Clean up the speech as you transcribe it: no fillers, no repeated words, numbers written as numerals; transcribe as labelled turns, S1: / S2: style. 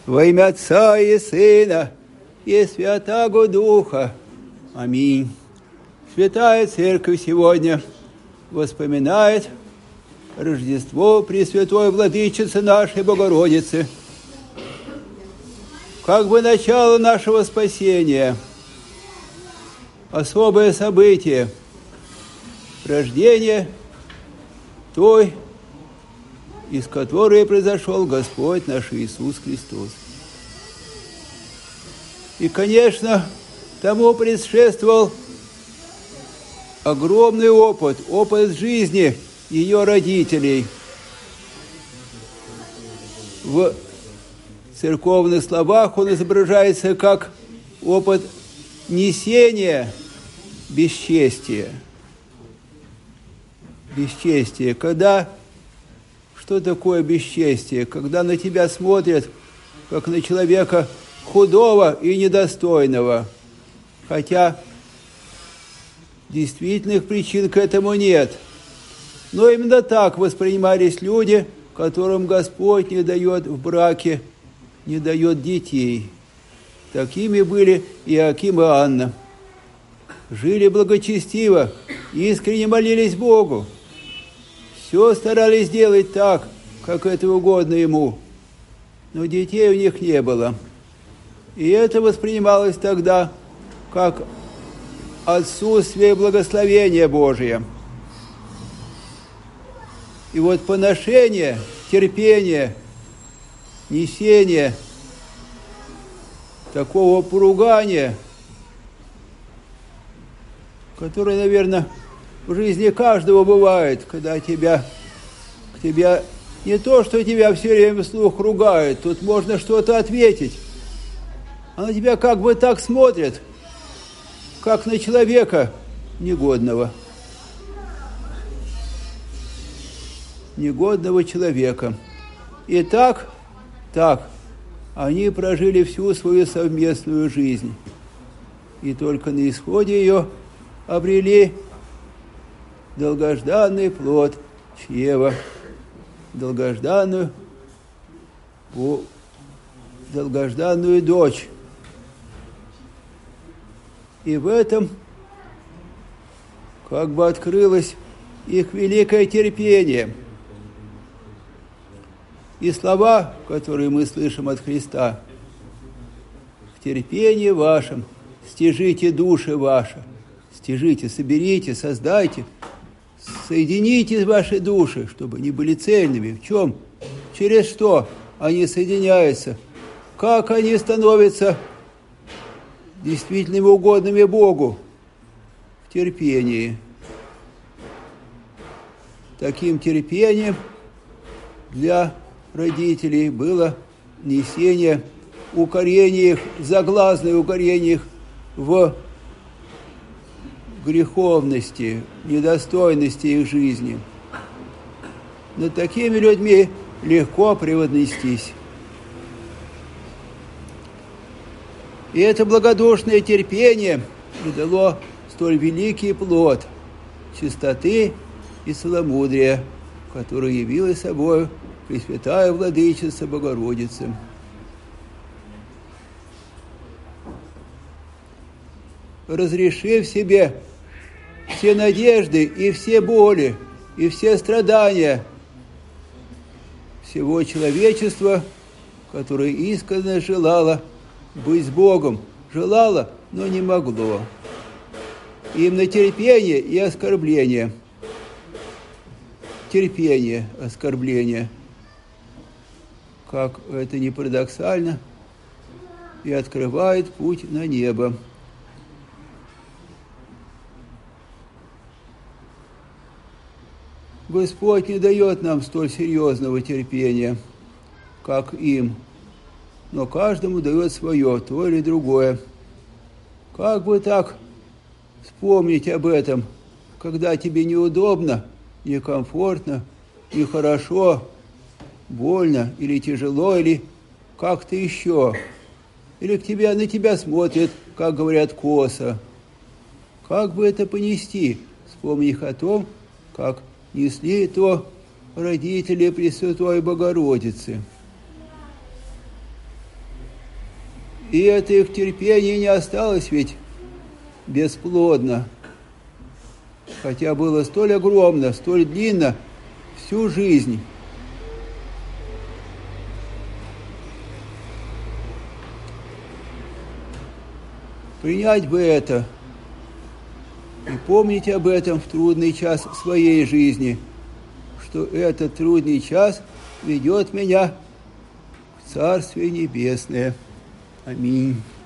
S1: Во имя Отца и Сына и Святаго Духа. Аминь. Святая Церковь сегодня вспоминает Рождество Пресвятой Владычицы нашей Богородицы, как бы начало нашего спасения, особое событие, рождение той, из которой произошел Господь наш Иисус Христос. И, конечно, тому предшествовал огромный опыт жизни ее родителей. В церковных словах он изображается как опыт несения бесчестия. Бесчестие. Что такое бесчестие? Когда на тебя смотрят, как на человека худого и недостойного. Хотя действительных причин к этому нет. Но именно так воспринимались люди, которым Господь не дает в браке, не дает детей. Такими были Иоаким и Анна. Жили благочестиво, искренне молились Богу. Все старались делать так, как это угодно Ему. Но детей у них не было. И это воспринималось тогда как отсутствие благословения Божия. И вот поношение, терпение, несение такого поругания, которое, наверное, в жизни каждого бывает, когда к тебе не то, что тебя все время вслух ругают, тут можно что-то ответить, а на тебя как бы так смотрят, как на человека негодного. Негодного человека. И так, они прожили всю свою совместную жизнь. И только на исходе ее обрели долгожданный плод чрева, долгожданную дочь. И в этом как бы открылось их великое терпение. И слова, которые мы слышим от Христа: в терпении вашем стяжите души ваши, стяжите, соберите, создайте, соедините ваши души, чтобы они были цельными. В чем? Через что они соединяются? Как они становятся действительно угодными Богу? В терпении. Таким терпением для родителей было несение укорения их, заглазное укорение их в греховности, недостойности их жизни. Над такими людьми легко превознестись. И это благодушное терпение дало столь великий плод чистоты и целомудрия, который явилась собою Пресвятая Владычица Богородица. Разрешив себе все надежды и все боли, и все страдания всего человечества, которое искренне желало быть с Богом, желало, но не могло. Им на терпение и оскорбление. Терпение, оскорбление. Как это ни парадоксально, и открывает путь на небо. Господь не дает нам столь серьезного терпения, как им, но каждому дает свое, то или другое. Как бы так вспомнить об этом, когда тебе неудобно, некомфортно, нехорошо, больно или тяжело, или как-то еще. Или на тебя смотрят, как говорят, косо. Как бы это понести? Вспомни о том, как несли то родители Пресвятой Богородицы. И это их терпение не осталось ведь бесплодно, хотя было столь огромно, столь длинно, всю жизнь. Принять бы это и помнить об этом в трудный час своей жизни, что этот трудный час ведет меня в Царствие Небесное. Аминь.